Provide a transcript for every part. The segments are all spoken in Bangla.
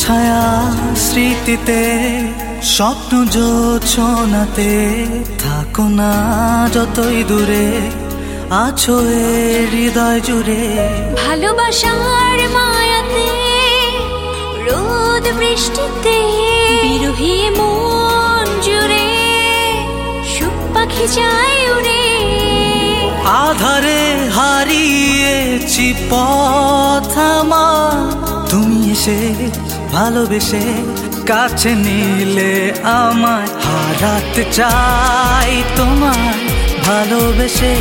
ছায়া স্মৃতিতে স্বপ্ন জোছনাতে থাকো না যতই দূরে আছো এ হৃদয় জুড়ে। ভালোবাসার মায়াতে রোদ বৃষ্টিতে বিরহী মন জুড়ে সুখ পাখি যায় উড়ে। আধারে হারিয়েছি পথ আমার, তুমি এসে ভালোবেসে কাছে নিলে আমায়। হারাতে চাই তোমায় ভালোবেসে,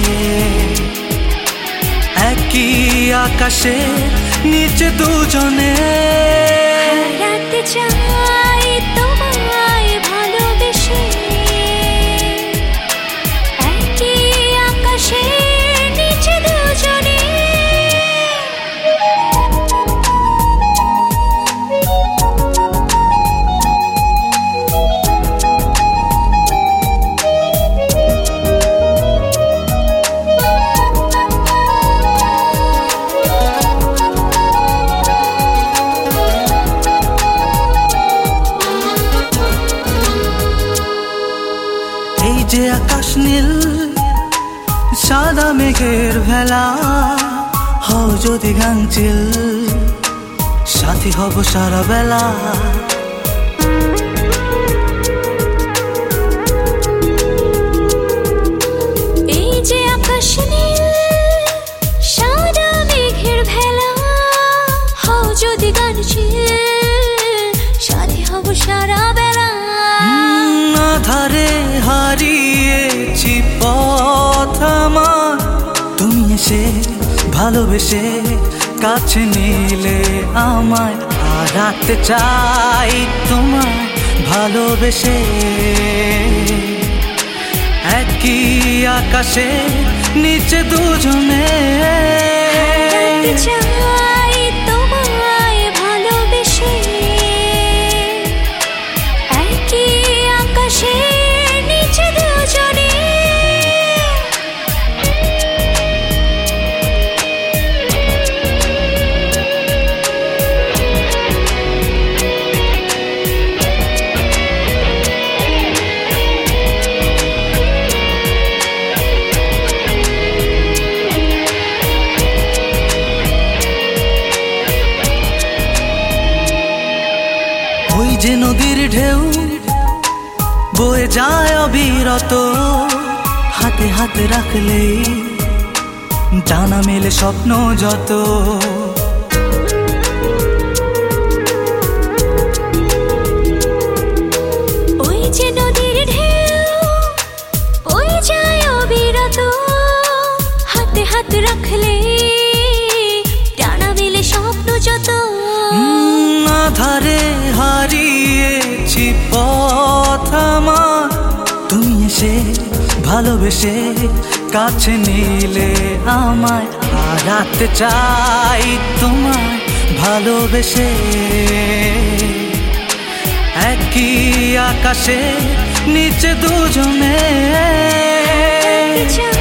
একই আকাশে নিচে দুজনে। হারাতে চাই তোমায় ভালোবেসে, একই আকাশে নিচে দুজনে। এই যে আকাশ নীল সাদা মেঘের ভেলা, হও যদি গাংচিল সাথী হব সারা বেলা। এই যে আকাশ নীল সাদা মেঘের ভেলা, হও যদি গাংচিল সাথী হব সারা বেলা। আধারে হারিয়েছি পথ আমার, তুমি এসে ভালোবেসে কাছে নিলে আমায়। হারাতে চাই তোমায় ভালোবেসে, একই আকাশে নিচে দুজনে। হারাতে চাই তোমায় ভালোবেসে, একই আকাশে নিচে দুজনে। ওই যে নদীর ঢেউ বয়ে যায় অবিরত, হাতে হাতে রাখলেই ডানা মেলে স্বপ্ন যত। ওই যে নদীর ঢেউ বয়ে যায় অবিরত, হাতে হাত রাখলে ডানা মেলে স্বপ্ন যত। আধারে হারিয়েছি পথ আমার, তুমি এসে ভালোবেসে কাছে নিলে আমায়। হারাতে চাই তোমায় ভালোবেসে, একই আকাশে নিচে দুজনে।